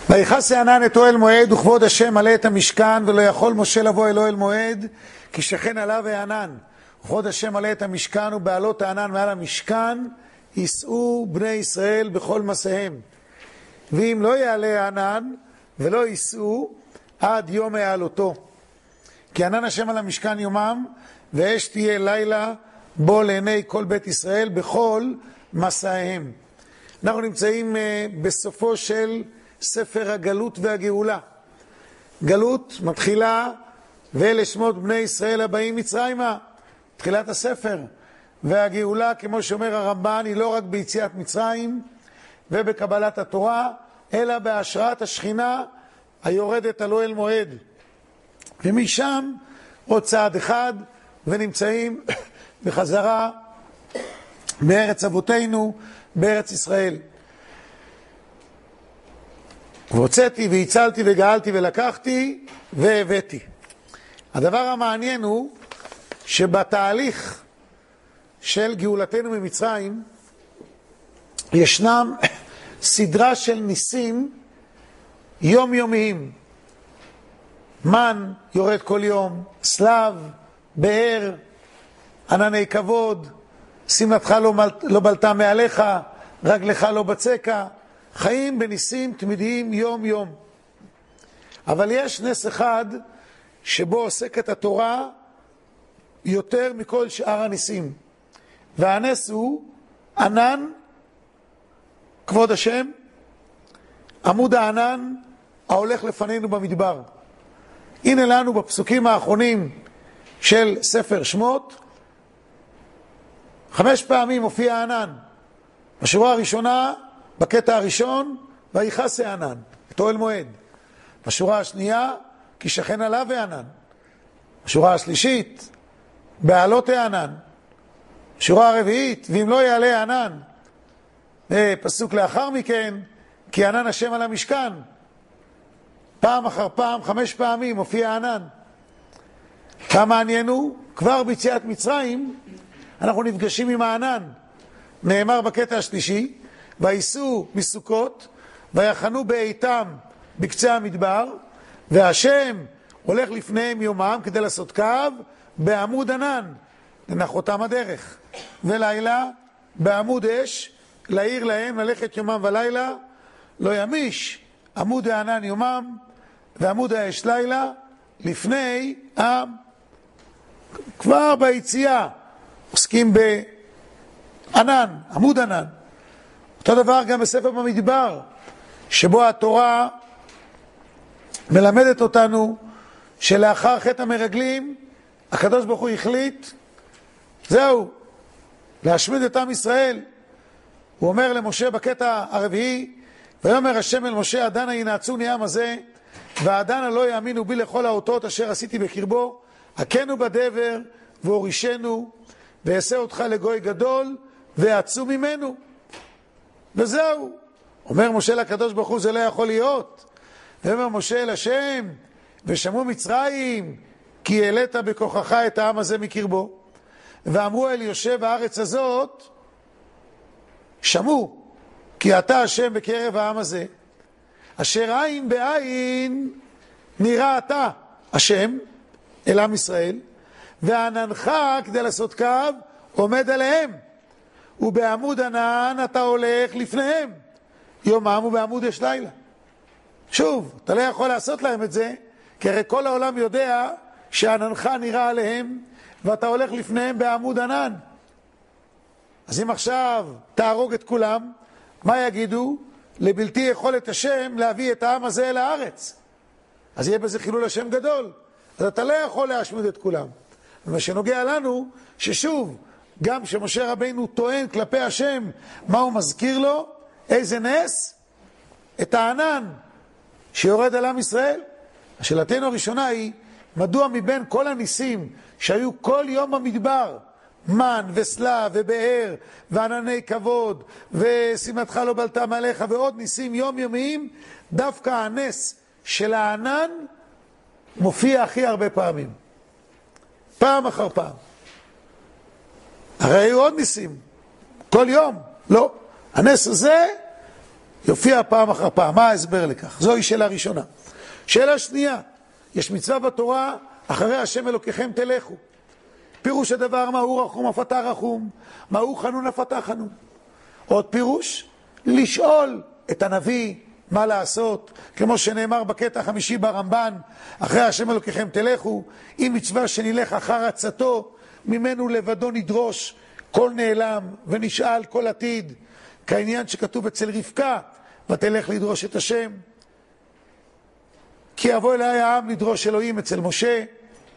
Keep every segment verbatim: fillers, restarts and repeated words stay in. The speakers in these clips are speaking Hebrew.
ויכס הענן את אוהל מועד וכבוד השם מלא את המשכן, ולא יכול משה לבוא אל אוהל מועד כי שכן עליו הענן. וכבוד השם מלא את המשכן, ובעלות הענן מעל המשכן ייסעו בני ישראל בכל מסעיהם. ואם לא יעלה הענן ולא ייסעו עד יום העלותו, כי ענן השם על המשכן יומם, ואש תהיה לילה בו לעיני כל בית ישראל בכל מסעיהם. אנחנו נמצאים בסופו של ספר הגלות והגאולה. גלות מתחילה ואלה שמות בני ישראל הבאים מצרימה, תחילת הספר. והגאולה, כמו שאומר הרמב"ן, היא לא רק ביציאת מצרים ובקבלת התורה, אלא בהשראת השכינה היורדת על אוהל מועד. ומשם עוד צעד אחד ונמצאים בחזרה בארץ אבותינו, בארץ ישראל. והוצאתי והצלתי וגאלתי ולקחתי והבאתי. הדבר המעניין הוא שבתהליך של גאולתנו ממצרים ישנם סדרה של ניסים יומיומיים. מן יורד כל יום, סלב, באר, ענני כבוד, שמלתך לא, לא בלטה מעליך, רגלך לא בצקה. חיים בניסים תמידיים יום יום. אבל יש נס אחד שבו עוסקת התורה יותר מכל שאר הניסים, והנס הוא ענן כבוד השם, עמוד הענן ההולך לפנינו במדבר. הנה לנו בפסוקים האחרונים של ספר שמות חמש פעמים מופיע הענן. בשורה הראשונה, בקטע הראשון, ויכס הענן את אוהל מועד. בשורה השנייה, כי שכן עליו הענן. בשורה השלישית, בעלות הענן. בשורה הרביעית, ואם לא יעלה הענן. פסוק לאחר מכן, כי ענן השם על המשכן. פעם אחר פעם, חמש פעמים מופיע הענן. כמה עניינו? כבר ביציאת מצרים אנחנו נפגשים עם הענן. נאמר בקטע השלישי, וייסעו מסוכות ויחנו באיתם בקצה המדבר, והשם הולך לפניהם יומם כדי לעשות קו בעמוד ענן לנחותם הדרך, ולילה בעמוד אש להעיר להם ללכת יומם ולילה, לא ימיש עמוד הענן יומם ועמוד האש לילה לפני העם. כבר ביציאה עוסקים בענן, עמוד ענן. אותו דבר גם בספר במדבר, שבו התורה מלמדת אותנו שלאחר חטא המרגלים הקדוש ברוך הוא החליט זהו, להשמיד את עם ישראל. הוא אומר למשה בקטע הרביעי, ויאמר השם אל משה, עדנה ינעצוני העם הזה, ועדנה לא יאמינו בי לכל האותות אשר עשיתי בקרבו, הכנו בדבר והורישנו, ואעשה אותך לגוי גדול ועצום ממנו. וזהו. אומר משה לקדוש ברוך הוא, זה לא יכול להיות. ואומר משה אל השם, ושמעו מצרים, כי העלית בכוחך את העם הזה מקרבו. ואמרו אל יושב הארץ הזאת, שמעו, כי אתה השם בקרב העם הזה, אשר עין בעין נראה אתה, השם, אל עם ישראל, ועננך כדי לעשות קו עומד עליהם. ובעמוד ענן אתה הולך לפניהם יומם, ובעמוד אש לילה. שוב, אתה לא יכול לעשות להם את זה, כי הרי כל העולם יודע שעננך נראה עליהם ואתה הולך לפניהם בעמוד ענן. אז אם עכשיו תהרוג את כולם, מה יגידו? לבלתי יכולת השם להביא את העם הזה אל הארץ. אז יהיה בזה חילול השם גדול. אז אתה לא יכול להשמיד את כולם. ומה שנוגע לנו, ששוב, גם שמשה רבינו טוען כלפי השם, מה הוא מזכיר לו? איזה נס? את הענן שיורד על עם ישראל. השאלתנו הראשונה היא, מדוע מבין כל הניסים שהיו כל יום במדבר, מן וסלב ובאר וענני כבוד ושמלתך לא בלטה מעליך ועוד ניסים יומיומיים, דווקא הנס של הענן מופיע הכי הרבה פעמים, פעם אחר פעם. הרי היו עוד ניסים כל יום, לא, הנס הזה יופיע פעם אחר פעם. מה ההסבר לכך? זוהי שאלה ראשונה. שאלה שנייה, יש מצווה בתורה, אחרי השם אלוקיכם תלכו. פירוש הדבר, מהו רחום אף אתה רחום, מהו חנון אף אתה חנון. עוד פירוש, לשאול את הנביא מה לעשות, כמו שנאמר בקטע החמישי ברמב"ן, אחרי השם אלוקיכם תלכו, אם מצווה שנלך אחר עצתו, ממנו לבדו נדרוש, כל נעלם ונשאל כל עתיד, כעניין שכתוב אצל רבקה, ותלך לדרוש את השם. כי יבוא אליי העם לדרוש אלוהים אצל משה,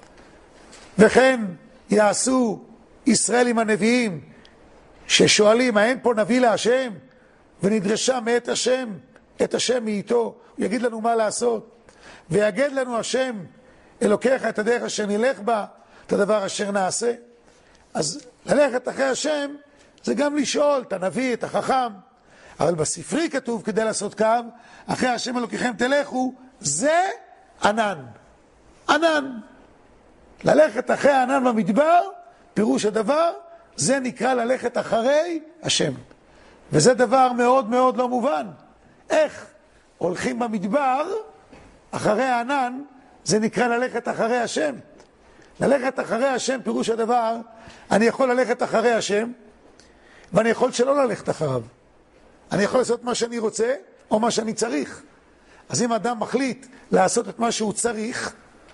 וכן יעשו ישראל עם הנביאים, ששואלים, האין פה נביא להשם? ונדרשה מאת השם, את השם מאיתו, הוא יגיד לנו מה לעשות. ויגד לנו השם, אלוקיך את הדרך אשר נלך בה, את הדבר אשר נעשה. אז ללכת אחרי השם, זה גם לשאול את הנביא, את החכם. אבל בספרי כתוב, כדי לעשות קו, אחרי השם אלוקיכם תלכו, זה ענן. ענן. ללכת אחרי הענן במדבר, פירוש הדבר, זה נקרא ללכת אחרי השם. וזה דבר מאוד מאוד לא מובן. איך הולכים במדבר, אחרי הענן, זה נקרא ללכת אחרי השם. ללכת אחרי השם, פירוש הדבר, אני יכול ללכת אחרי השם, ואני יכול שלא ללכת אחריו. אני יכול לעשות מה שאני רוצה, או מה שאני צריך. אז אם אדם מחליט לעשות את מה שהוא צריך,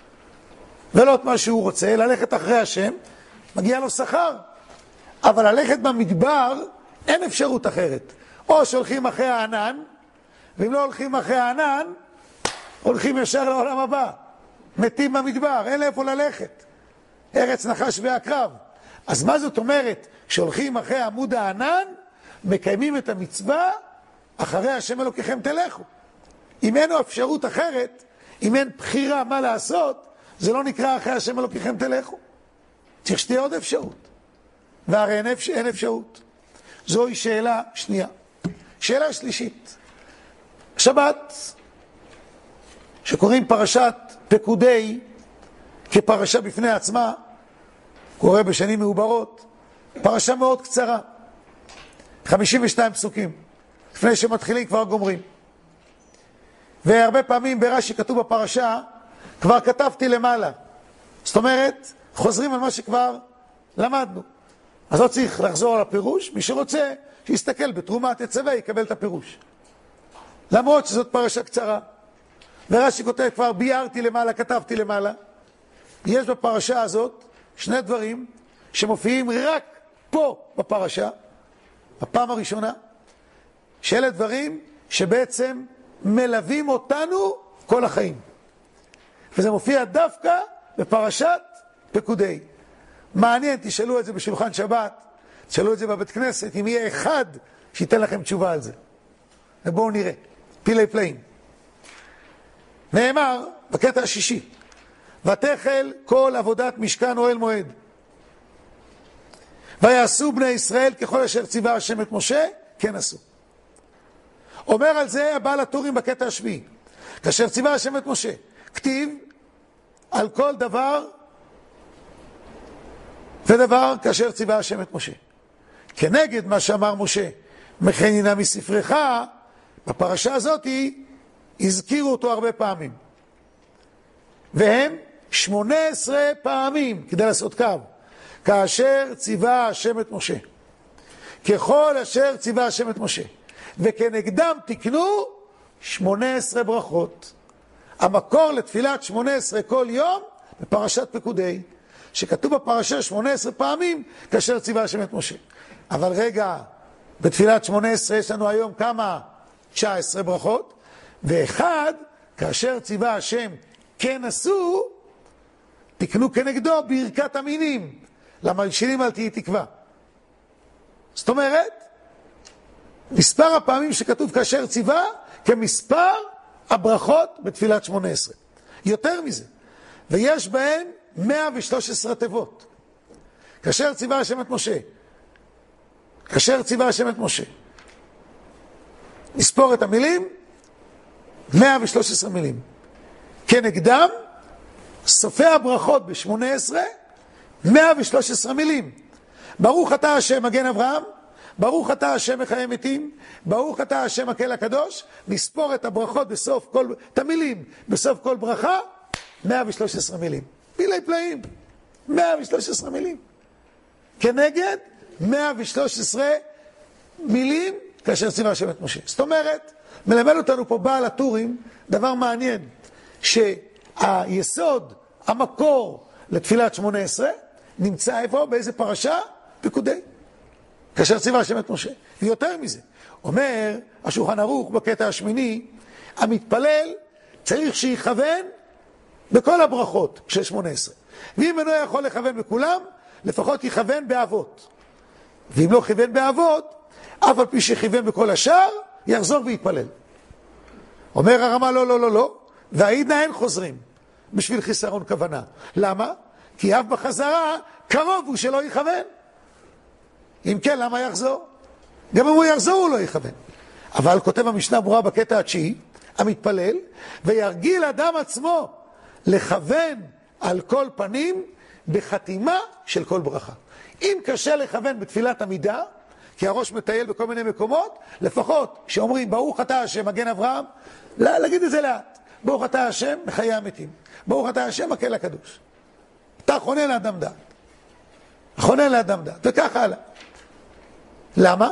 ולא את מה שהוא רוצה, ללכת אחרי השם, מגיע לו שכר. אבל ללכת במדבר, אין אפשרות אחרת. או שהולכים אחרי הענן, ואם לא הולכים אחרי הענן, הולכים ישר לעולם הבא. מתים במדבר, אין לאיפה ללכת. ארץ נחש ועקרב. אז מה זאת אומרת? כשהולכים אחרי עמוד הענן, מקיימים את המצווה, אחרי השם אלוקיכם תלכו. אם אין אפשרות אחרת, אם אין בחירה מה לעשות, זה לא נקרא אחרי השם אלוקיכם תלכו. צריך שתהיה עוד אפשרות. והרי אין, אפשר, אין אפשרות. זוהי שאלה שנייה. שאלה שלישית. שבת, שקוראים פרשת פקודי כפרשה בפני עצמה, קורא בשנים מעוברות, פרשה מאוד קצרה. חמישים ושתיים פסוקים. לפני שמתחילים כבר גומרים. והרבה פעמים ברש"י כתוב בפרשה, כבר כתבתי למעלה. זאת אומרת, חוזרים על מה שכבר למדנו. אז לא צריך לחזור על הפירוש, מי שרוצה, שיסתכל בתרומת הצווה, יקבל את הפירוש. למרות שזאת פרשה קצרה. ורש"י כותב, כבר ביארתי למעלה, כתבתי למעלה. יש בפרשה הזאת שני דברים שמופיעים רק פה בפרשה, בפעם הראשונה, שאלה דברים שבעצם מלווים אותנו כל החיים. וזה מופיע דווקא בפרשת פקודי. מעניין, תשאלו את זה בשולחן שבת, תשאלו את זה בבית כנסת, אם יהיה אחד שייתן לכם תשובה על זה. ובואו נראה, פילי פלאים. נאמר בקטע השישי, ותחל כל עבודת משכן אוהל מועד. ויעשו בני ישראל ככל אשר ציווה השם את משה, כן עשו. אומר על זה הבעל הטורים בקטע השביעי, כאשר ציווה השם את משה, כתיב על כל דבר ודבר כאשר ציווה השם את משה. כנגד מה שאמר משה, מכן הנה מספרך, בפרשה הזאת הזכירו אותו הרבה פעמים. והם שמונה עשרה פעמים, כדי לעשות קו, כאשר ציווה השם את משה. ככל אשר ציווה השם את משה. וכנגדם תקנו שמונה עשרה ברכות. המקור לתפילת שמונה עשרה כל יום בפרשת פקודי, שכתוב בפרשה שמונה עשרה פעמים כאשר ציווה השם את משה. אבל רגע, בתפילת שמונה עשרה יש לנו היום כמה? תשע עשרה ברכות, ואחד, כאשר ציווה השם כן עשו, תקנו כנגדו ברכת המינים, למלשינים אל תהי תקווה. זאת אומרת, מספר הפעמים שכתוב כאשר ציווה, כמספר הברכות בתפילת שמונה עשרה. יותר מזה. ויש בהם מאה ושלוש עשרה תיבות. כאשר ציווה השם את משה. כאשר ציווה השם את משה. נספור את המילים, מאה ושלוש עשרה מילים. כנגדם, סופי הברכות ב-שמונה עשרה, מאה ושלוש עשרה מילים. ברוך אתה השם מגן אברהם, ברוך אתה השם מחיה מתים, ברוך אתה השם הקל הקדוש, נספור את הברכות בסוף כל, את המילים, בסוף כל ברכה, מאה ושלוש עשרה מילים. פלאי פלאים, מאה ושלוש עשרה מילים. כנגד מאה ושלוש עשרה מילים, כאשר ציווה השם את משה. זאת אומרת, מלמד אותנו פה בעל הטורים, דבר מעניין, שהיסוד, המקור לתפילת שמונה עשרה, נמצא איפה? באיזה פרשה? פקודי. כאשר ציווה השם את משה. ויותר מזה, אומר השולחן ערוך בקטע השמיני, המתפלל צריך שיכוון בכל הברכות של שמונה עשרה. ואם אינו יכול לכוון בכולם, לפחות יכוון באבות. ואם לא כיוון באבות, אף על פי שכיוון בכל השאר, יחזור ויתפלל. אומר הרמה, לא, לא, לא, לא. והעידנא אין חוזרים בשביל חיסרון כוונה. למה? כי אף בחזרה קרוב הוא שלא יכוון. אם כן, למה יחזור? גם אם הוא יחזור הוא לא יכוון. אבל כותב המשנה ברורה בקטע התשיעי, המתפלל, וירגיל אדם עצמו לכוון על כל פנים בחתימה של כל ברכה. אם קשה לכוון בתפילת עמידה, כי הראש מטייל בכל מיני מקומות, לפחות שאומרים ברוך אתה השם מגן אברהם, להגיד את זה לאט. ברוך אתה השם מחיה המתים. ברוך אתה השם הקל הקדוש. אתה חונן לאדם דעת. חונן לאדם דעת. וכך הלאה. למה?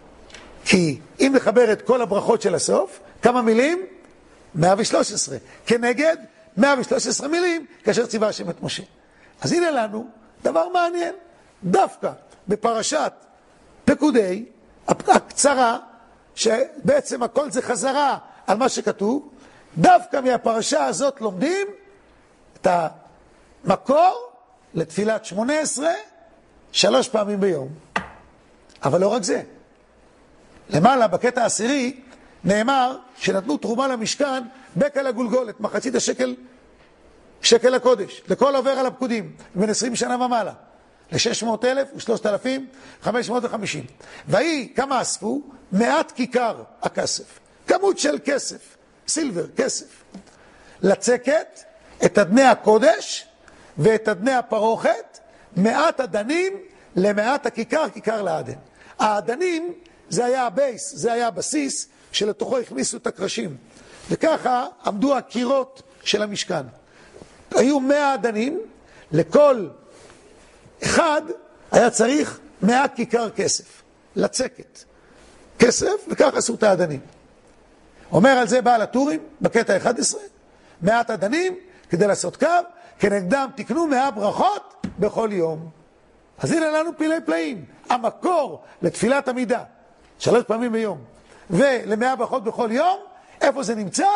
כי אם נחבר את כל הברכות של הסוף, כמה מילים? מאה ושלוש עשרה. כנגד מאה ושלוש עשרה מילים, כאשר ציווה השם את משה. אז הנה לנו דבר מעניין. דווקא בפרשת פקודי, הקצרה, שבעצם הכל זה חזרה על מה שכתוב, דווקא מהפרשה הזאת לומדים את המקור לתפילת שמונה עשרה שלוש פעמים ביום. אבל לא רק זה. למעלה, בקטע העשירי, נאמר שנתנו תרומה למשכן בקל הגולגולת, מחצית השקל, שקל הקודש, לכל עובר על הפקודים, בין עשרים שנה ומעלה, ל-שש מאות אלף ו-שלושת אלפים וחמש מאות וחמישים. והיא, כמה אספו? מעט כיכר הכסף. כמות של כסף, סילבר, כסף. לצקת את אדני הקודש ואת אדני הפרוכת, מעט אדנים למעט הכיכר, כיכר לאדן. האדנים זה היה הבייס, זה היה הבסיס שלתוכו הכניסו את הקרשים. וככה עמדו הקירות של המשכן. היו מאה אדנים, לכל אחד היה צריך מאה כיכר כסף, לצקת כסף, וכך עשו את האדנים. אומר על זה בעל הטורים, בקטע אחד עשרה, מעט אדנים כדי לעשות קו, כנגדם תקנו מאה ברכות בכל יום. אז הנה לנו פלאי פלאים, המקור לתפילת עמידה, שלוש פעמים ביום, ולמאה ברכות בכל יום, איפה זה נמצא?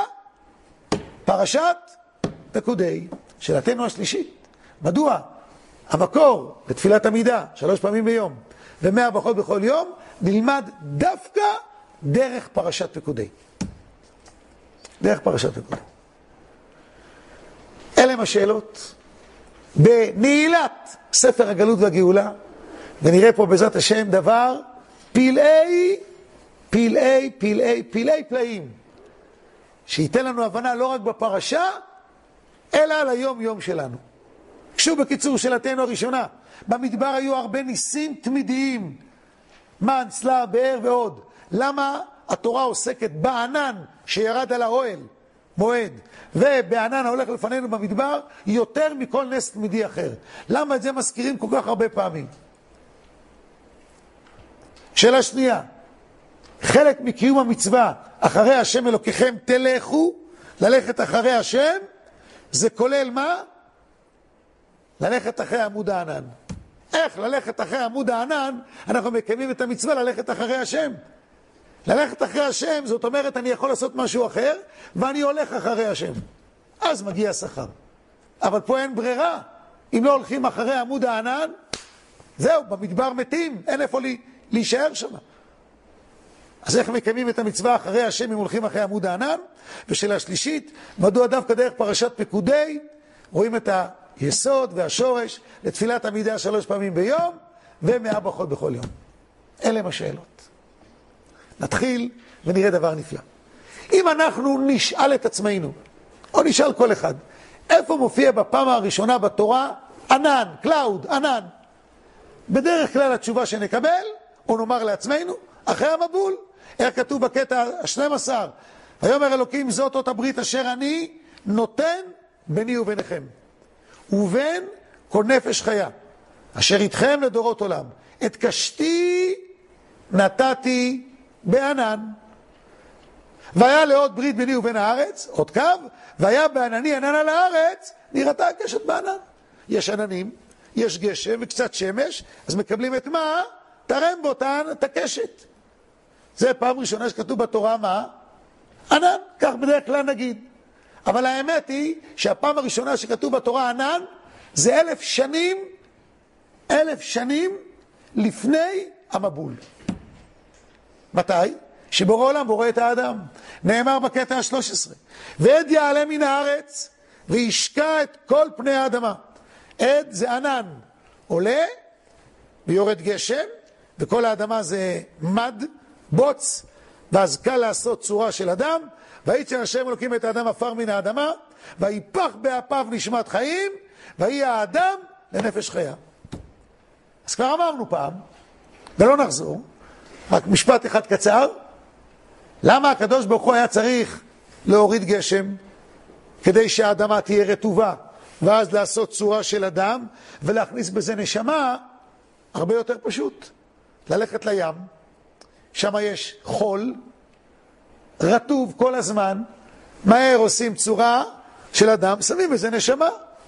פרשת פקודי, שאלתנו השלישית. מדוע? המקור לתפילת עמידה, שלוש פעמים ביום, ומאה ברכות בכל יום, נלמד דווקא דרך פרשת פקודי. דרך פרשת פקודי. אלה הם השאלות. בנעילת ספר הגלות והגאולה, ונראה פה בעזרת השם דבר פלאי, פלאי, פלאי, פלאי פלאים, שייתן לנו הבנה לא רק בפרשה, אלא על היום יום שלנו. שוב בקיצור שאלתנו הראשונה, במדבר היו הרבה ניסים תמידיים, מן, צלע, באר ועוד. למה התורה עוסקת בענן שירד על האוהל, מועד, ובענן ההולך לפנינו במדבר, יותר מכל נס תמידי אחר? למה את זה מזכירים כל כך הרבה פעמים? שאלה שנייה, חלק מקיום המצווה, אחרי השם אלוקיכם תלכו, ללכת אחרי השם, זה כולל מה? ללכת אחרי עמוד הענן. איך ללכת אחרי עמוד הענן? אנחנו מקיימים את המצווה ללכת אחרי השם. ללכת אחרי השם, זאת אומרת אני יכול לעשות משהו אחר, ואני הולך אחרי השם. אז מגיע השכר. אבל פה אין ברירה. אם לא הולכים אחרי עמוד הענן, זהו, במדבר מתים, אין איפה לי, להישאר שם. אז איך מקיימים את המצווה אחרי השם אם הולכים אחרי עמוד הענן? ושאלה שלישית, מדוע דווקא דרך פרשת פקודי רואים את היסוד והשורש לתפילת עמידה שלוש פעמים ביום ומאה ברכות בכל יום? אלה הם השאלות. נתחיל ונראה דבר נפלא. אם אנחנו נשאל את עצמנו, או נשאל כל אחד, איפה מופיע בפעם הראשונה בתורה ענן, קלאוד, ענן? בדרך כלל התשובה שנקבל או נאמר לעצמנו, אחרי המבול. איך כתוב בקטע ה-שנים עשר? ויאמר אלוקים זאת אות הברית אשר אני נותן ביני וביניכם. ובין כל נפש חיה, אשר איתכם לדורות עולם. את קשתי נתתי בענן. והיה לעוד ברית ביני ובין הארץ, עוד קו, והיה בענני ענן על הארץ, נראתה הקשת בענן. יש עננים, יש גשם וקצת שמש, אז מקבלים את מה? תרם בותן את הקשת. זה פעם ראשונה שכתוב בתורה מה? ענן, כך בדרך כלל נגיד. אבל האמת היא שהפעם הראשונה שכתוב בתורה ענן, זה אלף שנים, אלף שנים לפני המבול. מתי? שבורא עולם בורא את האדם. נאמר בקטע ה-שלוש עשרה. ועד יעלה מן הארץ וישקע את כל פני האדמה. עד זה ענן. עולה ויורד גשם, וכל האדמה זה מד, בוץ, ואז קל לעשות צורה של אדם. ויצר השם אלוקים את האדם עפר מן האדמה, ויפח באפיו נשמת חיים, ויהי האדם לנפש חיה. אז כבר אמרנו פעם, ולא נחזור, רק משפט אחד קצר. למה הקדוש ברוך הוא היה צריך להוריד גשם? כדי שהאדמה תהיה רטובה, ואז לעשות צורה של אדם, ולהכניס בזה נשמה. הרבה יותר פשוט. ללכת לים, שם יש חול, רטוב כל הזמן, מהר עושים צורה של אדם, שמים בזה נשמה.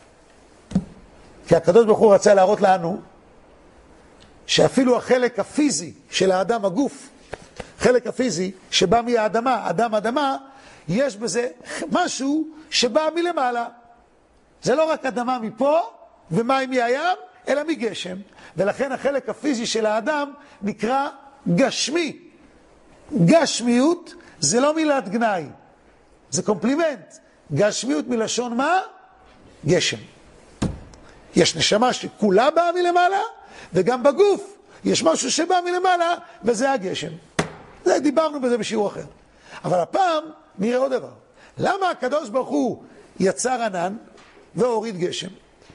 כי הקדוש ברוך הוא רצה להראות לנו, שאפילו החלק הפיזי של האדם, הגוף, חלק הפיזי שבא מהאדמה, אדם אדמה, יש בזה משהו שבא מלמעלה. זה לא רק אדמה מפה ומים מהים, אלא מגשם. ולכן החלק הפיזי של האדם נקרא גשמי. גשמיות זה לא מילת גנאי, זה קומפלימנט. גשמיות מלשון מה? גשם. יש נשמה שכולה באה מלמעלה, וגם בגוף יש משהו שבא מלמעלה, וזה הגשם. זה, דיברנו בזה בשיעור אחר. אבל הפעם נראה עוד דבר. למה הקדוש ברוך הוא יצר ענן והוריד גשם?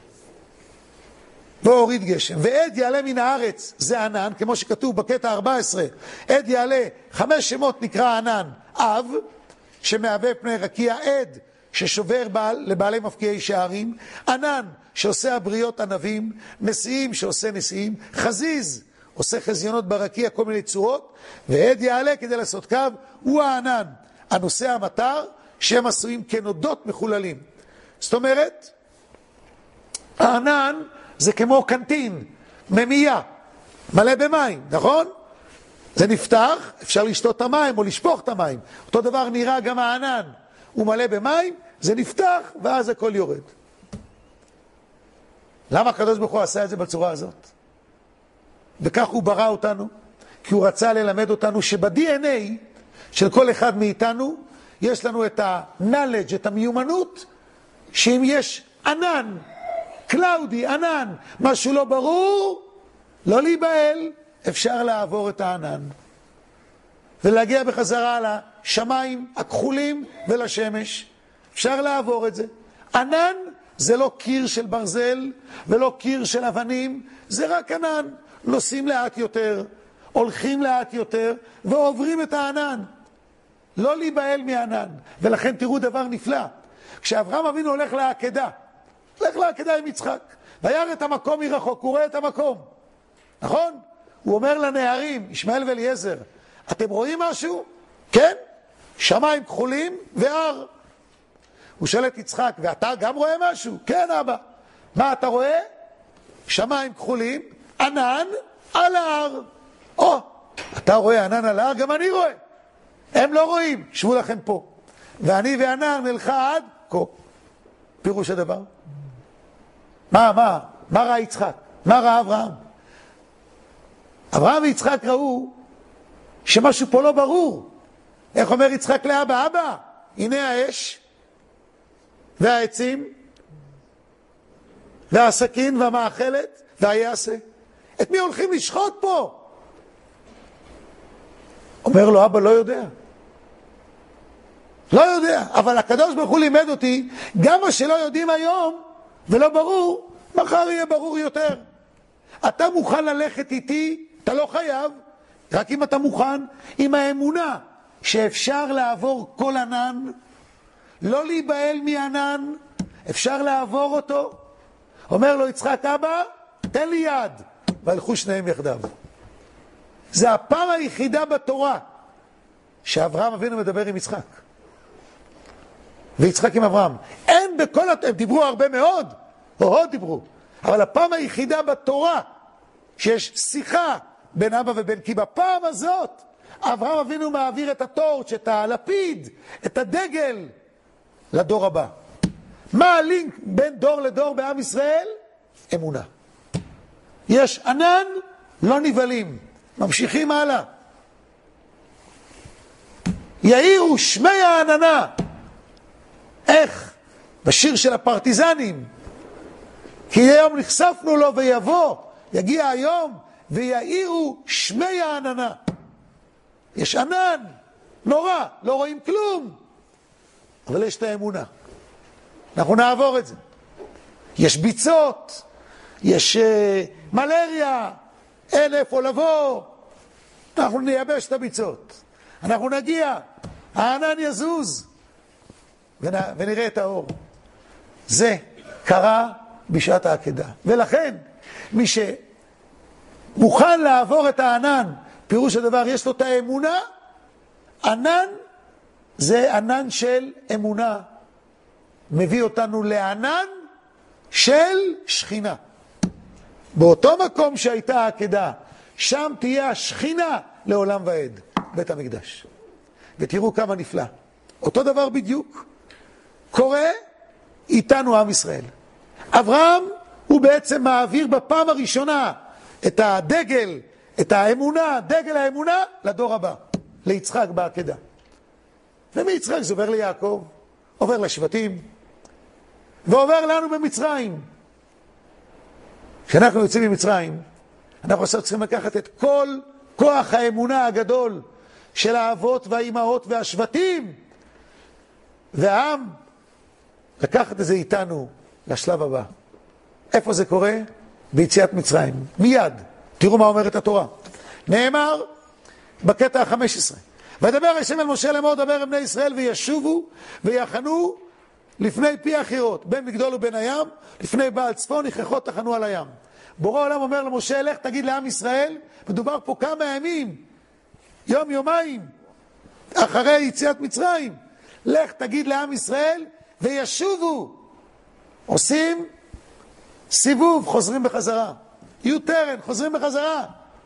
והוריד גשם. ועד יעלה מן הארץ זה ענן, כמו שכתוב בקטע ארבע עשרה. עד יעלה, חמש שמות נקרא ענן. אב, שמהווה פני רקיע, עד, ששובר בעל, לבעלי מפקיעי שערים, ענן, שעושה הבריות ענבים, נשיאים, שעושה נשיאים, חזיז, עושה חזיונות ברקיע, כל מיני צורות, ועד יעלה כדי לעשות קו, הוא הענן, הנושא המטר, שהם עשויים כנודות מחוללים. זאת אומרת, הענן זה כמו קנטין, ממייה, מלא במים, נכון? זה נפתח, אפשר לשתות את המים או לשפוך את המים. אותו דבר נראה גם הענן, הוא מלא במים, זה נפתח ואז הכל יורד. למה הקדוש ברוך הוא עשה את זה בצורה הזאת? וכך הוא ברא אותנו, כי הוא רצה ללמד אותנו שב-די אן איי של כל אחד מאיתנו, יש לנו את ה-knowledge, את המיומנות, שאם יש ענן, קלאודי, ענן, משהו לא ברור, לא להיבהל, אפשר לעבור את הענן. ולהגיע בחזרה לשמיים הכחולים ולשמש. אפשר לעבור את זה. ענן זה לא קיר של ברזל ולא קיר של אבנים, זה רק ענן. נוסעים לאט יותר, הולכים לאט יותר ועוברים את הענן. לא להיבהל מענן. ולכן תראו דבר נפלא. כשאברהם אבינו הולך לעקדה, הולך לעקדה עם יצחק, וירא את המקום מרחוק, הוא רואה את המקום. נכון? הוא אומר לנערים, ישמעאל ואליעזר, אתם רואים משהו? כן? שמיים כחולים והר. הוא שואל את יצחק, ואתה גם רואה משהו? כן אבא. מה אתה רואה? שמיים כחולים, ענן על ההר. או, אתה רואה ענן על ההר? גם אני רואה. הם לא רואים, שבו לכם פה. ואני וענן נלכה עד כה. פירוש הדבר. מה, מה? מה ראה יצחק? מה ראה אברהם? אברהם ויצחק ראו שמשהו פה לא ברור. איך אומר יצחק לאבא? אבא, הנה האש והעצים והסכין והמאכלת והיעשה. את מי הולכים לשחוט פה? אומר לו, אבא לא יודע. לא יודע, אבל הקדוש ברוך הוא לימד אותי, גם מה שלא יודעים היום ולא ברור, מחר יהיה ברור יותר. אתה מוכן ללכת איתי, אתה לא חייב, רק אם אתה מוכן, עם האמונה שאפשר לעבור כל ענן, לא להיבהל מענן, אפשר לעבור אותו. אומר לו יצחק, אבא, תן לי יד, והלכו שניהם יחדיו. זה הפעם היחידה בתורה שאברהם אבינו מדבר עם יצחק. ויצחק עם אברהם. אין בכל, הם דיברו הרבה מאוד, או עוד דיברו, אבל הפעם היחידה בתורה שיש שיחה בין אבא ובן, כי בפעם הזאת אברהם אבינו מעביר את הטורץ', את הלפיד, את הדגל לדור הבא. מה הלינק בין דור לדור בעם ישראל? אמונה. יש ענן, לא נבלים, ממשיכים הלאה. יאירו שמי העננה. איך? בשיר של הפרטיזנים. כי היום נחשפנו לו ויבוא, יגיע היום ויאירו שמי העננה. יש ענן, נורא, לא רואים כלום. אבל יש את האמונה. אנחנו נעבור את זה. יש ביצות, יש uh, מלריה, אין איפה לבוא. אנחנו נייבש את הביצות. אנחנו נגיע, הענן יזוז, ונ... ונראה את האור. זה קרה בשעת העקדה. ולכן, מי שמוכן לעבור את הענן, פירוש הדבר, יש לו את האמונה, ענן זה ענן של אמונה. מביא אותנו לענן של שכינה. באותו מקום שהייתה העקדה, שם תהיה השכינה לעולם ועד, בית המקדש. ותראו כמה נפלא. אותו דבר בדיוק קורה איתנו עם ישראל. אברהם הוא בעצם מעביר בפעם הראשונה את הדגל, את האמונה, דגל האמונה, לדור הבא, ליצחק בעקדה. ומיצחק זה עובר ליעקב, עובר לשבטים, ועובר לנו במצרים. כשאנחנו יוצאים ממצרים, אנחנו עכשיו צריכים לקחת את כל כוח האמונה הגדול של האבות והאימהות והשבטים, והעם, לקחת את זה איתנו לשלב הבא. איפה זה קורה? ביציאת מצרים. מיד. תראו מה אומרת התורה. נאמר בקטע ה-חמש עשרה. וידבר השם אל משה לאמור דבר אל בני ישראל וישובו ויחנו לפני פי החירות, בין מגדול ובין הים, לפני בעל צפון יכרחות תחנו על הים. בורא העולם אומר למשה, לך תגיד לעם ישראל, מדובר פה כמה ימים, יום יומיים, אחרי יציאת מצרים, לך תגיד לעם ישראל וישובו. עושים סיבוב, חוזרים בחזרה. יוטרן, חוזרים בחזרה.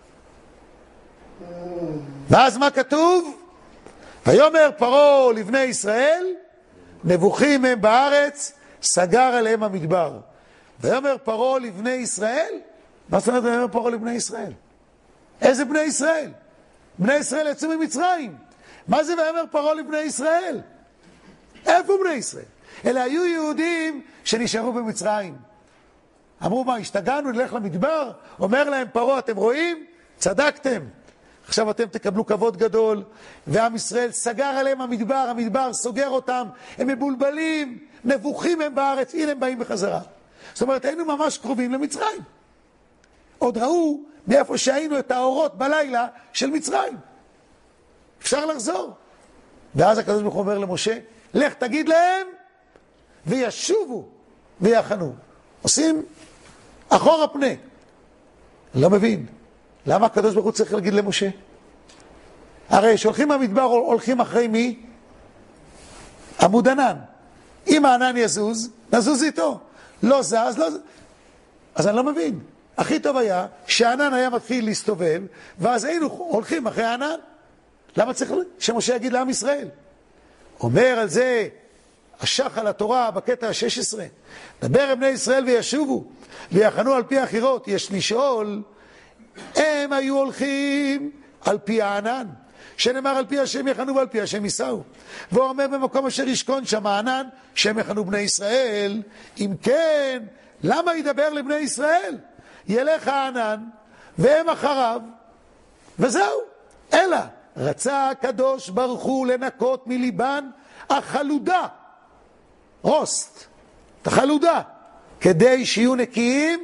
ואז מה כתוב? ויאמר פרעה לבני ישראל, נבוכים הם בארץ, סגר עליהם המדבר. ויאמר פרעה לבני ישראל, מה זאת אומרת ויאמר פרעה לבני ישראל? איזה בני ישראל? בני ישראל יצאו ממצרים. מה זה ויאמר פרעה לבני ישראל? איפה בני ישראל? אלה היו יהודים שנשארו במצרים. אמרו מה, השתגענו, נלך למדבר? אומר להם פרעה, אתם רואים? צדקתם. עכשיו אתם תקבלו כבוד גדול, ועם ישראל סגר עליהם המדבר, המדבר סוגר אותם, הם מבולבלים, נבוכים הם בארץ, הנה הם באים בחזרה. זאת אומרת, היינו ממש קרובים למצרים. עוד ראו מאיפה שהיינו את האורות בלילה של מצרים. אפשר לחזור. ואז הקדוש ברוך הוא אומר למשה, לך תגיד להם, וישובו ויחנו. עושים אחורה פנה. לא מבין. למה הקדוש ברוך הוא צריך להגיד למשה? הרי שהולכים במדבר הולכים אחרי מי? עמוד ענן. אם הענן יזוז, נזוז איתו. לא זז, לא זז. אז אני לא מבין. הכי טוב היה שהענן היה מתחיל להסתובב, ואז היינו הולכים אחרי הענן. למה צריך שמשה יגיד לעם ישראל? אומר על זה השחל התורה בקטע ה-שש עשרה. דבר עם בני ישראל וישובו, ויחנו על פי החירות. יש לשאול, הם היו הולכים על פי הענן, שנאמר על פי השם יחנו ועל פי השם ייסעו. והוא אומר במקום אשר ישכון שם הענן, שם יחנו בני ישראל. אם כן, למה ידבר לבני ישראל? ילך הענן, והם אחריו, וזהו. אלא, רצה הקדוש ברוך הוא לנקות מליבן החלודה, רוסט, החלודה, כדי שיהיו נקיים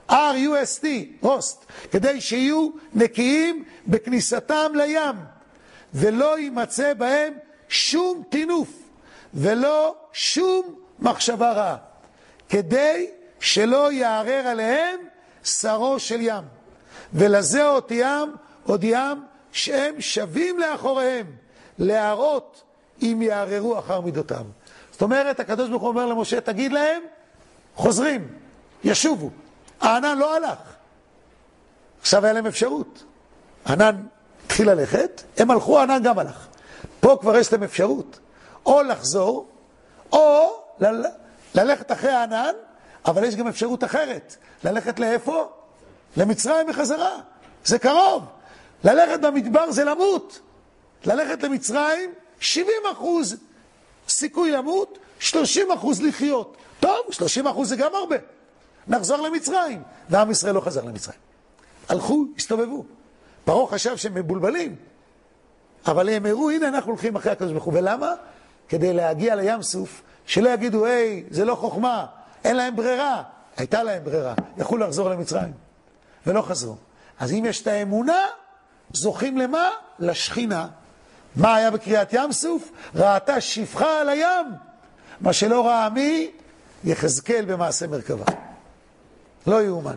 אר יו אס טי, רוסט, כדי שיהיו נקיים בכניסתם לים, ולא יימצא בהם שום תינוף, ולא שום מחשבה רעה, כדי שלא יערער עליהם שרו של ים. ולזה אותיים, הודיעם שהם שווים לאחוריהם, להראות אם יערערו אחר מידותם. זאת אומרת, הקדוש ברוך הוא אומר למשה, תגיד להם, חוזרים, ישובו. הענן לא הלך. עכשיו היה להם אפשרות. הענן התחיל ללכת, הם הלכו, הענן גם הלך. פה כבר יש להם אפשרות. או לחזור, או ל- ללכת אחרי הענן, אבל יש גם אפשרות אחרת. ללכת לאיפה? למצרים בחזרה. זה קרוב. ללכת במדבר זה למות. ללכת למצרים, שבעים אחוז סיכוי למות, שלושים אחוז לחיות. טוב, שלושים אחוז זה גם הרבה. נחזור למצרים. ועם ישראל לא חזר למצרים. הלכו, הסתובבו. פרעה חשב שהם מבולבלים. אבל הם הראו, הנה אנחנו הולכים אחרי הקדוש ברוך הוא. ולמה? כדי להגיע לים סוף, שלא יגידו, היי, זה לא חוכמה, אין להם ברירה. הייתה להם ברירה. יכלו לחזור למצרים. ולא חזרו. אז אם יש את האמונה, זוכים למה? לשכינה. מה היה בקריאת ים סוף? ראתה שפחה על הים. מה שלא ראה מי? יחזקאל במעשה מרכבה. לא יאומן.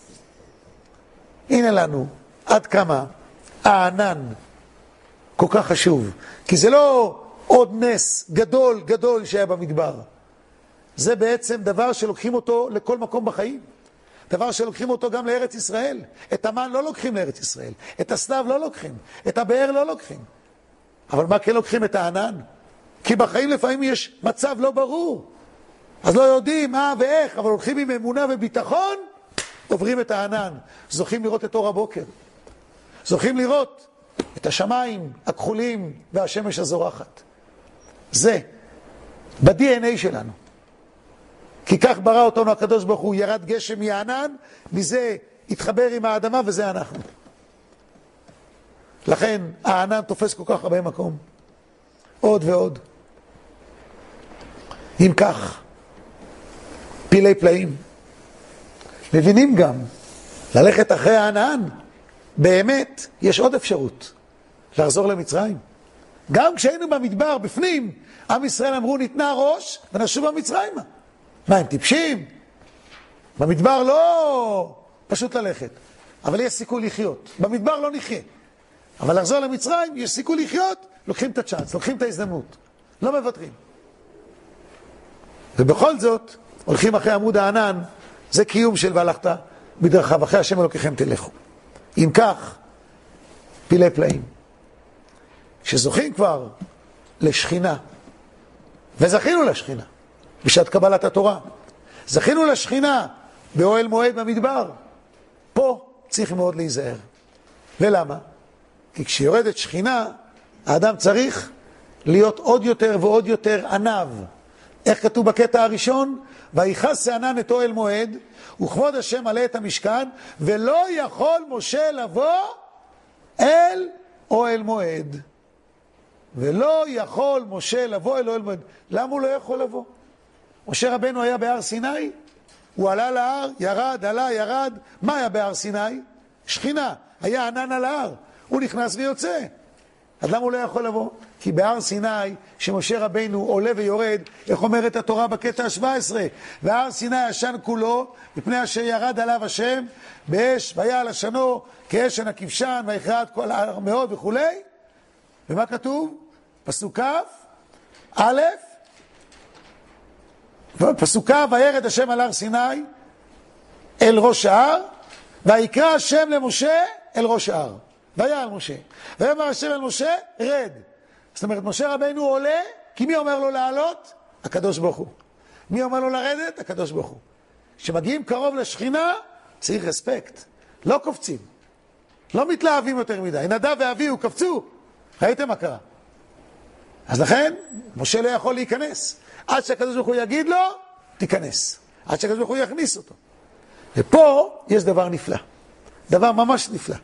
הנה לנו עד כמה הענן כל כך חשוב. כי זה לא עוד נס גדול גדול שהיה במדבר. זה בעצם דבר שלוקחים אותו לכל מקום בחיים. דבר שלוקחים אותו גם לארץ ישראל. את המן לא לוקחים לארץ ישראל. את הסתיו לא לוקחים. את הבאר לא לוקחים. אבל מה כן לוקחים? את הענן. כי בחיים לפעמים יש מצב לא ברור. אז לא יודעים מה ואיך, אבל הולכים עם אמונה וביטחון, עוברים את הענן. זוכים לראות את אור הבוקר. זוכים לראות את השמיים הכחולים והשמש הזורחת. זה ב-די אן איי שלנו. כי כך ברא אותנו הקדוש ברוך הוא, ירד גשם מהענן, מזה התחבר עם האדמה וזה אנחנו. לכן הענן תופס כל כך הרבה מקום. עוד ועוד. אם כך, פילי פלאים. מבינים גם, ללכת אחרי הענן, באמת יש עוד אפשרות. לחזור למצרים. גם כשהיינו במדבר, בפנים, עם ישראל אמרו ניתנה ראש ונשוב במצרימה. מה, הם טיפשים? במדבר לא פשוט ללכת, אבל יש סיכוי לחיות. במדבר לא נחיה. אבל לחזור למצרים, יש סיכוי לחיות, לוקחים את הצ'אנס, לוקחים את ההזדמנות. לא מוותרים. ובכל זאת, הולכים אחרי עמוד הענן, זה קיום של והלכת בדרכיו, אחרי השם אלוקיכם תלכו. אם כך, פילי פלאים. שזוכים כבר לשכינה, וזכינו לשכינה, בשעת קבלת התורה. זכינו לשכינה באוהל מועד במדבר. פה צריך מאוד להיזהר. ולמה? כי כשיורדת שכינה, האדם צריך להיות עוד יותר ועוד יותר ענב. איך כתוב בקטע הראשון? ויכס הענן את אוהל מועד, וכבוד השם עלה את המשכן, ולא יכול משה לבוא אל אוהל מועד. ולא יכול משה לבוא אל אוהל מועד. למה הוא לא יכול לבוא? משה רבנו היה בהר סיני, הוא עלה להר, ירד, עלה, ירד. מה היה בהר סיני? שכינה. היה ענן על ההר. הוא נכנס ויוצא. אז למה הוא לא יכול לבוא? כי בהר סיני, שמשה רבנו עולה ויורד, איך אומרת התורה בקטע ה-שבע עשרה? והר סיני ישן כולו, מפני אשר ירד עליו השם, באש, ויעל עשנו, כאשן הכבשן, ויכרת כל ההר מאוד וכו'. ומה כתוב? פסוק כ', א', פסוק כ', וירד השם על הר סיני, אל ראש ההר, ויקרא השם למשה אל ראש ההר. ויעל משה. ויאמר השם אל משה, רד. זאת אומרת, משה רבנו עולה, כי מי אומר לו לעלות? הקדוש ברוך הוא. מי אומר לו לרדת? הקדוש ברוך הוא. כשמגיעים קרוב לשכינה, צריך רספקט. לא קופצים. לא מתלהבים יותר מדי. נדב ואביהו קפצו. ראיתם מה קרה? אז לכן, משה לא יכול להיכנס. עד שהקדוש ברוך הוא יגיד לו, תיכנס. עד שהקדוש ברוך הוא יכניס אותו. ופה יש דבר נפלא. דבר ממש נפלא.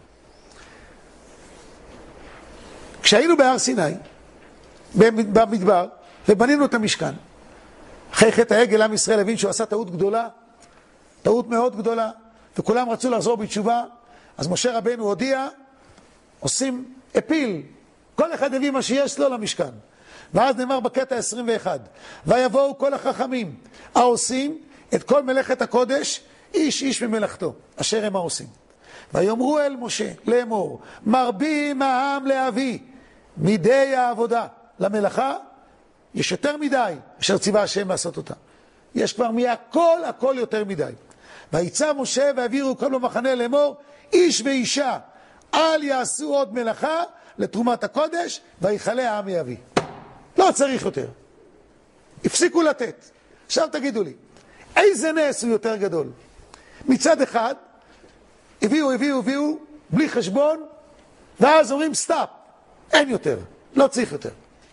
כשהיינו בהר סיני, במדבר, ובנינו את המשכן, אחרי חטא העגל, עם ישראל הבין שהוא עשה טעות גדולה, טעות מאוד גדולה, וכולם רצו לחזור בתשובה, אז משה רבנו הודיע, עושים אפיל, כל אחד הביא מה שיש לו למשכן. ואז נאמר בקטע עשרים ואחת, ויבואו כל החכמים העושים את כל מלאכת הקודש, איש איש ממלאכתו, אשר הם העושים. ויאמרו אל משה לאמור, מרבים העם להביא מדי העבודה למלאכה, יש יותר מדי אשר ציווה השם לעשות אותה. יש כבר מהכל הכל יותר מדי. ויצא משה והעבירו כל במחנה לאמור, איש ואישה אל יעשו עוד מלאכה לתרומת הקודש, ויחלה העם יביא. לא צריך יותר. הפסיקו לתת. עכשיו תגידו לי, איזה נס הוא יותר גדול? מצד אחד, הביאו, הביאו, הביאו, בלי חשבון, ואז אומרים סטאפ, אין יותר, לא צריך יותר.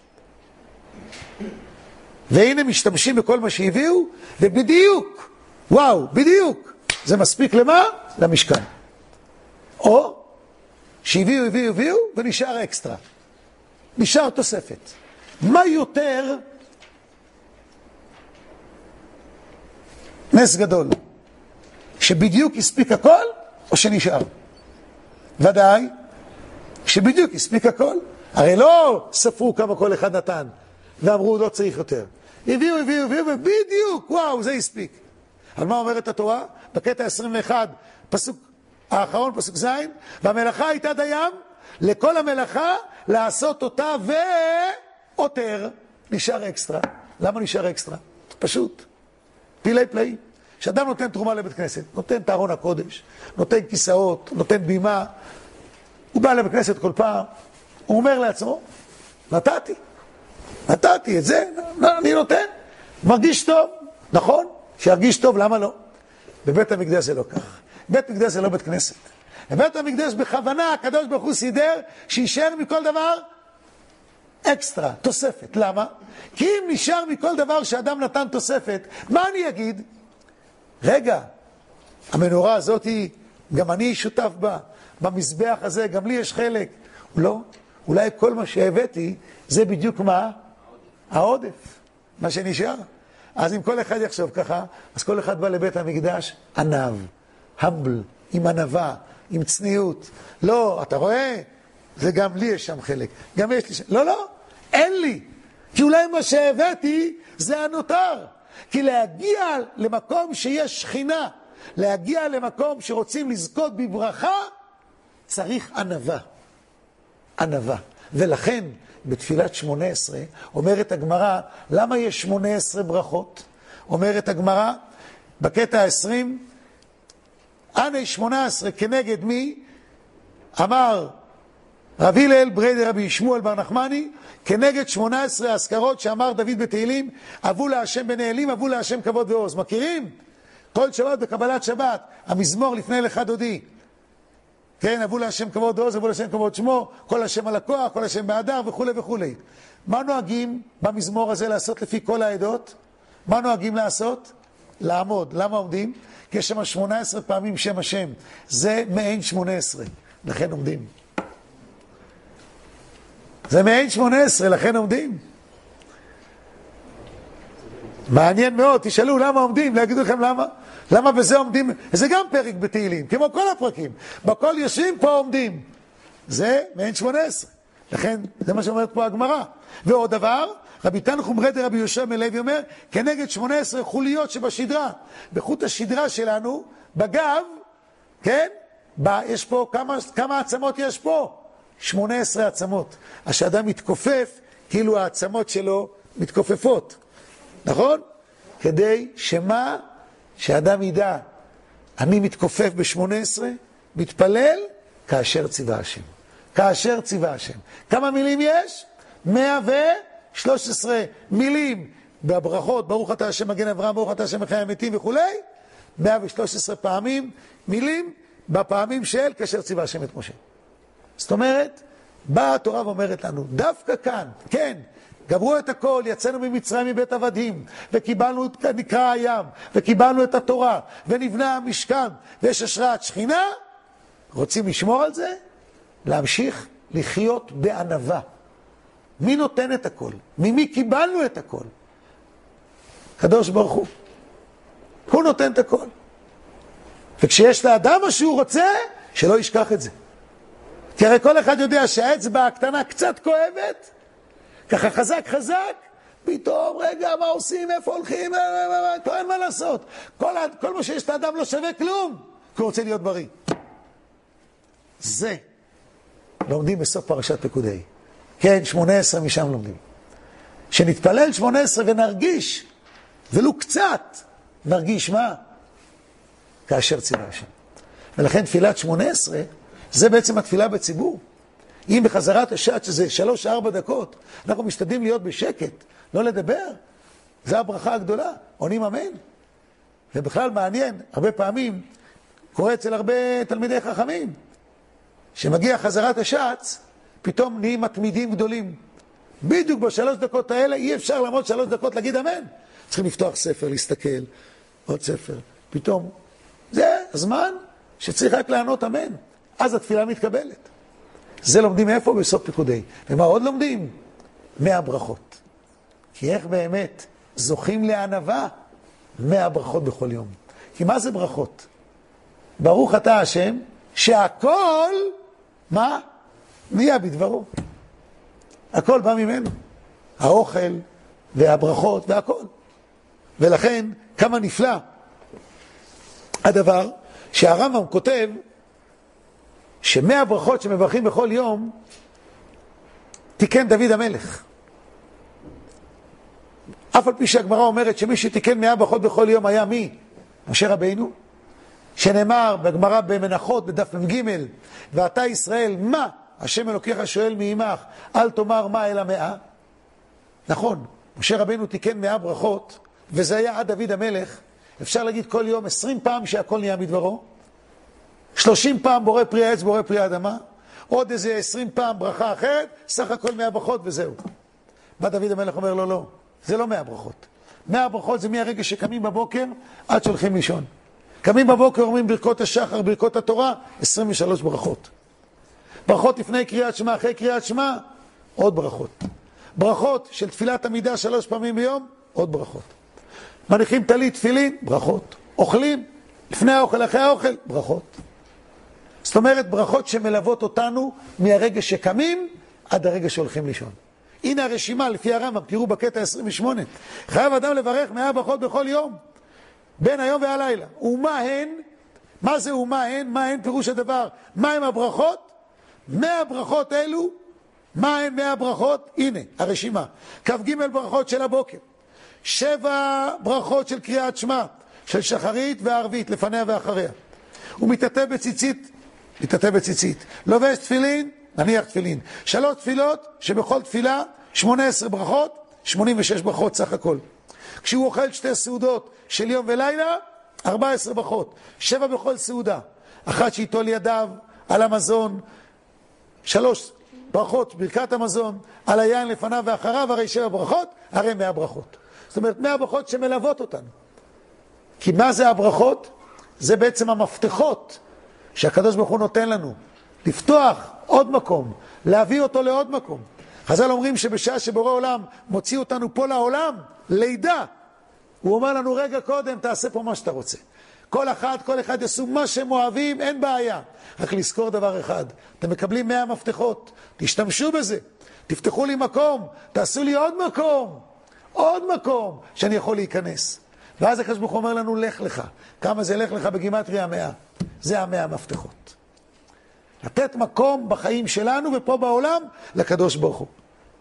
והנה משתמשים בכל מה שהביאו, ובדיוק, וואו, בדיוק, זה מספיק למה? למשכן. או שהביאו, הביאו, הביאו, ונשאר אקסטרה. נשאר תוספת. מה יותר נס גדול? שבדיוק הספיק הכל, או שנשאר? ודאי, שבדיוק הספיק הכל. הרי לא ספרו כמה כל אחד נתן, ואמרו לא צריך יותר. הביאו, הביאו, הביאו, ובדיוק, וואו, זה הספיק. על מה אומרת התורה? בקטע עשרים ואחת, פסוק האחרון, פסוק זין, והמלאכה הייתה דיים, לכל המלאכה לעשות אותה ועותר. נשאר אקסטרה. למה נשאר אקסטרה? פשוט. פילי פלאי. שאדם נותן תרומה לבית כנסת, נותן את ארון הקודש, נותן כיסאות, נותן בימה, הוא בא לבית כנסת כל פעם, הוא אומר לעצמו, נתתי, נתתי את זה, אני נותן, מרגיש טוב, נכון? שירגיש טוב, למה לא? בבית המקדש זה לא כך. בית המקדש זה לא בית כנסת. בבית המקדש בכוונה, הקדוש ברוך הוא סידר, שישאר מכל דבר אקסטרה, תוספת. למה? כי אם נשאר מכל דבר שאדם נתן תוספת, מה אני אגיד? רגע, המנורה הזאת היא, גם אני שותף בה, במזבח הזה, גם לי יש חלק. לא, אולי כל מה שהבאתי, זה בדיוק מה? העודף, מה שנשאר. אז אם כל אחד יחשוב ככה, אז כל אחד בא לבית המקדש, ענב, המבל, עם ענבה, עם צניעות. לא, אתה רואה? זה גם לי יש שם חלק. גם יש לי שם. לא, לא, אין לי. כי אולי מה שהבאתי זה הנותר. כי להגיע למקום שיש שכינה, להגיע למקום שרוצים לזכות בברכה, צריך ענבה. ענבה. ולכן בתפילת שמונה עשרה אומרת הגמרא, למה יש שמונה עשרה ברכות? אומרת הגמרא בקטע עשרים, עני שמונה עשרה כנגד מי? אמר רבי הלל ברי דרבי שמואל בר נחמני, כנגד שמונה עשרה הזכרות שאמר דוד בתהילים, אבו להשם בנעלים, אבו להשם כבוד ועוז. מכירים? כל שבת בקבלת שבת, המזמור לפני לך דודי. כן, אבו להשם כבוד ועוז, אבו להשם כבוד שמו, כל השם על הכוח, כל השם בהדר וכו' וכו'. מה נוהגים במזמור הזה לעשות לפי כל העדות? מה נוהגים לעשות? לעמוד. למה עומדים? כי יש שם שמונה עשרה פעמים שם השם. זה מעין שמונה עשרה. לכן עומדים. זה מעין שמונה עשרה, לכן עומדים. מעניין מאוד, תשאלו למה עומדים, להגידו לכם למה. למה בזה עומדים? זה גם פרק בתהילים, כמו כל הפרקים. בכל יושבים, פה עומדים. זה מעין שמונה עשרה. לכן, זה מה שאומרת פה הגמרא. ועוד דבר, רבי תנחום ברי דרבי יהושע מלוי אומר, כנגד שמונה עשרה חוליות שבשדרה. בחוט השדרה שלנו, בגב, כן? יש פה, כמה, כמה עצמות יש פה? שמונה עשרה עצמות. אז שאדם מתכופף, כאילו העצמות שלו מתכופפות. נכון? כדי שמה? שאדם ידע, אני מתכופף ב-שמונה עשרה, מתפלל, כאשר ציווה השם. כאשר ציווה השם. כמה מילים יש? מאה ושלוש עשרה מילים בברכות, ברוך אתה השם מגן אברהם, ברוך אתה השם מחיה המתים וכו'. מאה ושלוש עשרה פעמים, מילים בפעמים של כאשר ציווה השם את משה. זאת אומרת, באה התורה ואומרת לנו, דווקא כאן, כן, גמרו את הכל, יצאנו ממצרים מבית עבדים, וקיבלנו את נקרא הים, וקיבלנו את התורה, ונבנה המשכן, ויש השראת שכינה, רוצים לשמור על זה? להמשיך לחיות בענווה. מי נותן את הכל? ממי קיבלנו את הכל? קדוש ברוך הוא. הוא נותן את הכל. וכשיש לאדם מה שהוא רוצה, שלא ישכח את זה. כי הרי כל אחד יודע שהאצבע הקטנה קצת כואבת, ככה חזק חזק, פתאום, רגע, מה עושים, איפה הולכים, פה אין מה לעשות. כל, כל מה שיש לאדם לא שווה כלום, כי הוא רוצה להיות בריא. זה לומדים בסוף פרשת פקודי. כן, שמונה עשרה משם לומדים. שנתפלל שמונה עשרה ונרגיש, ולו קצת, נרגיש מה? כאשר ציווה השם. ולכן תפילת שמונה עשרה, זה בעצם התפילה בציבור. אם בחזרת השעת, שזה שלוש ארבע דקות, אנחנו משתדלים להיות בשקט, לא לדבר, זה הברכה הגדולה, עונים אמן. ובכלל מעניין, הרבה פעמים, קורה אצל הרבה תלמידי חכמים, שמגיע חזרת השעת, פתאום נהיים מתמידים גדולים. בדיוק בשלוש דקות האלה, אי אפשר לעמוד שלוש דקות להגיד אמן. צריכים לפתוח ספר, להסתכל, עוד ספר. פתאום, זה הזמן שצריך רק לענות אמן. אז התפילה מתקבלת. זה לומדים איפה? בסוף פקודי. ומה עוד לומדים? מאה ברכות. כי איך באמת זוכים לענווה? מאה ברכות בכל יום. כי מה זה ברכות? ברוך אתה השם, שהכל, מה? נהיה בדברו. הכל בא ממנו. האוכל והברכות והכל. ולכן, כמה נפלא הדבר שהרמב"ם כותב שמאה ברכות שמברכים בכל יום תיקן דוד המלך. אף על פי שהגמרא אומרת שמי שתיקן מאה ברכות בכל יום היה מי? משה רבינו, שנאמר בגמרא במנחות בדף מ"ג, ואתה ישראל מה השם אלוקיך שואל מעמך, אל תאמר מה אלא מאה. נכון, משה רבינו תיקן מאה ברכות, וזה היה עד דוד המלך. אפשר להגיד כל יום עשרים פעם שהכל נהיה מדברו, שלושים פעם בורא פרי העץ, בורא פרי האדמה, עוד איזה עשרים פעם ברכה אחרת, סך הכל מאה ברכות וזהו. בא דוד המלך אומר לו, לא, זה לא מאה ברכות. מאה ברכות זה מהרגע שקמים בבוקר עד שהולכים לישון. קמים בבוקר, אומרים ברכות השחר, ברכות התורה, עשרים ושלוש ברכות. ברכות לפני קריאת שמע, אחרי קריאת שמע, עוד ברכות. ברכות של תפילת עמידה שלוש פעמים ביום, עוד ברכות. מניחים טלית, תפילין, ברכות. אוכלים, לפני האוכל, אחרי האוכל, ברכות. זאת אומרת, ברכות שמלוות אותנו מהרגע שקמים עד הרגע שהולכים לישון. הנה הרשימה לפי הרמב"ם, תראו בקטע עשרים ושמונה. חייב אדם לברך מאה ברכות בכל יום, בין היום והלילה. ומה הן? מה זה ומה הן? מה הן פירוש הדבר? מה הם הברכות? מאה ברכות אלו. מה הן מאה ברכות? הנה הרשימה. כ"ג ברכות של הבוקר. שבע ברכות של קריאת שמע, של שחרית וערבית, לפניה ואחריה. הוא מתעטף בציצית, מתעטף בציצית. לובש תפילין, נניח תפילין. שלוש תפילות, שבכל תפילה שמונה עשרה ברכות, שמונים ושש ברכות סך הכל. כשהוא אוכל שתי סעודות של יום ולילה, ארבע עשרה ברכות. שבע בכל סעודה. אחת שיטול ידיו על המזון, שלוש ברכות, ברכת המזון, על היין לפניו ואחריו, הרי שבע ברכות, הרי מאה ברכות. זאת אומרת, מאה ברכות שמלוות אותנו. כי מה זה הברכות? זה בעצם המפתחות שהקדוש ברוך הוא נותן לנו. לפתוח עוד מקום, להביא אותו לעוד מקום. חז"ל אומרים שבשעה שבורא עולם מוציא אותנו פה לעולם, לידה, הוא אומר לנו רגע קודם, תעשה פה מה שאתה רוצה. כל אחד, כל אחד יעשו מה שהם אוהבים, אין בעיה. רק לזכור דבר אחד, אתם מקבלים מאה מפתחות, תשתמשו בזה, תפתחו לי מקום, תעשו לי עוד מקום, עוד מקום שאני יכול להיכנס. ואז הקדוש ברוך הוא אומר לנו, לך לך. כמה זה לך לך בגימטריה המאה? זה המאה המפתחות. לתת מקום בחיים שלנו ופה בעולם לקדוש ברוך הוא.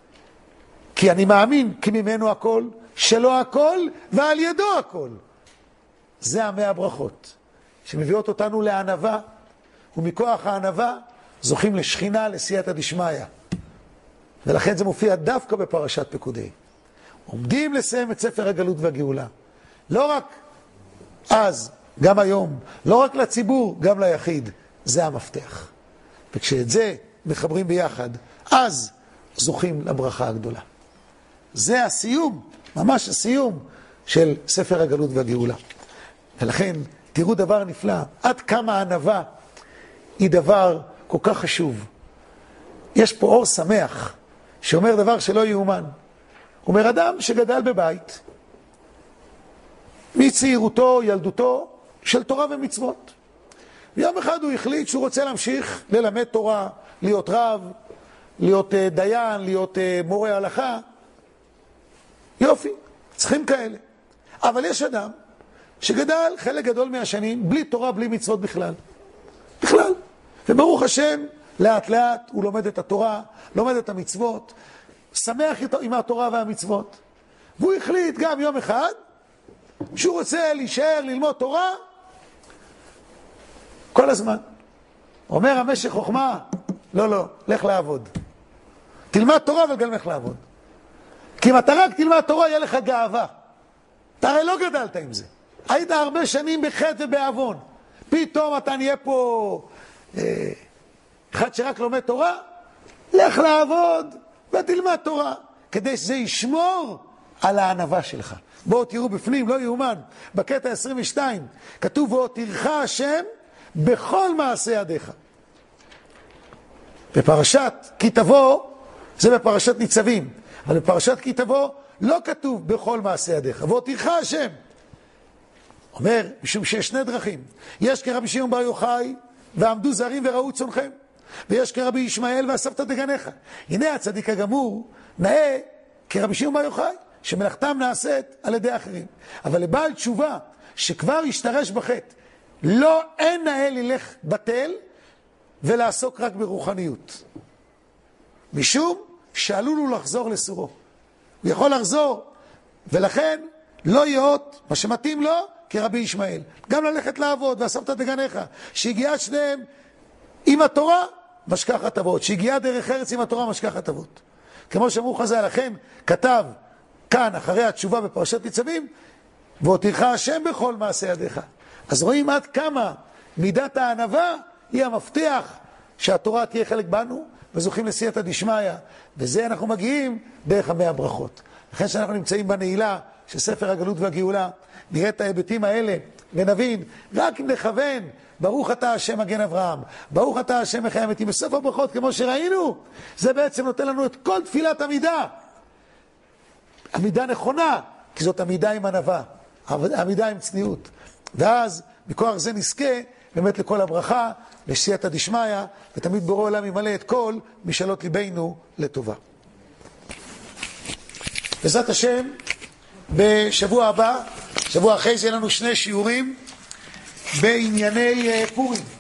כי אני מאמין, כי ממנו הכל, שלו הכל ועל ידו הכל. זה המאה ברכות, שמביאות אותנו לענווה, ומכוח הענווה זוכים לשכינה, לסייעתא דשמיא. ולכן זה מופיע דווקא בפרשת פקודי. עומדים לסיים את ספר הגלות והגאולה. לא רק אז, גם היום, לא רק לציבור, גם ליחיד. זה המפתח. וכשאת זה מחברים ביחד, אז זוכים לברכה הגדולה. זה הסיום, ממש הסיום של ספר הגלות והגאולה. ולכן תראו דבר נפלא, עד כמה הענווה היא דבר כל כך חשוב. יש פה אור שמח שאומר דבר שלא יאומן. הוא אומר אדם שגדל בבית, מצעירותו, ילדותו, של תורה ומצוות. ויום אחד הוא החליט שהוא רוצה להמשיך ללמד תורה, להיות רב, להיות דיין, להיות מורה הלכה. יופי, צריכים כאלה. אבל יש אדם שגדל חלק גדול מהשנים בלי תורה, בלי מצוות בכלל. בכלל. וברוך השם, לאט לאט הוא לומד את התורה, לומד את המצוות, שמח עם התורה והמצוות. והוא החליט גם יום אחד שהוא רוצה להישאר, ללמוד תורה כל הזמן. אומר המשך חוכמה, לא, לא, לך לעבוד. תלמד תורה אבל גם לך לעבוד. כי אם אתה רק תלמד תורה, יהיה לך גאווה. אתה הרי לא גדלת עם זה. היית הרבה שנים בחטא ובעוון. פתאום אתה נהיה פה אה, אחד שרק לומד תורה, לך לעבוד ותלמד תורה. כדי שזה ישמור על הענווה שלך. בואו תראו בפנים, לא יאומן. בקטע עשרים ושתיים כתוב, והותירך השם בכל מעשה ידיך. בפרשת כי תבוא, זה בפרשת ניצבים, אבל בפרשת כי תבוא לא כתוב בכל מעשה ידיך. והותירך השם. אומר, משום שיש שני דרכים. יש כרבי שמעון בר יוחאי, ועמדו זרים וראו צונכם. ויש כרבי ישמעאל ואספת דגניך. הנה הצדיק הגמור נאה כרבי שמעון בר יוחאי, שמלאכתם נעשית על ידי אחרים. אבל לבעל תשובה שכבר השתרש בחטא, לא אין נאה ללך בטל ולעסוק רק ברוחניות. משום שעלול הוא לחזור לסורו. הוא יכול לחזור, ולכן לא יאות מה שמתאים לו כרבי ישמעאל. גם ללכת לעבוד ואספת דגניך, שהגיעה שניהם עם התורה משכח הטבות, שהגיעה דרך ארץ עם התורה משכח הטבות. כמו שאמרו חז"ל, לכן כתב כאן אחרי התשובה בפרשת ניצבים, והותירך השם בכל מעשה ידיך. אז רואים עד כמה מידת הענווה היא המפתח שהתורה תהיה חלק בנו, וזוכים לסייעתא דשמיא, וזה אנחנו מגיעים דרך המאה ברכות. לכן שאנחנו נמצאים בנעילה של ספר הגלות והגאולה, נראה את ההיבטים האלה ונבין, רק אם נכוון, ברוך אתה השם מגן אברהם, ברוך אתה השם מחיה המתים, בסוף הברכות כמו שראינו, זה בעצם נותן לנו את כל תפילת עמידה. עמידה נכונה, כי זאת עמידה עם ענווה, עמידה עם צניעות. ואז בכוח זה נזכה באמת לכל הברכה, לסייעתא דשמיא, ותמיד בורא עולם ימלא את כל משאלות ליבנו לטובה. בעזרת השם, בשבוע הבא, שבוע אחרי זה יהיה לנו שני שיעורים בענייני פורים.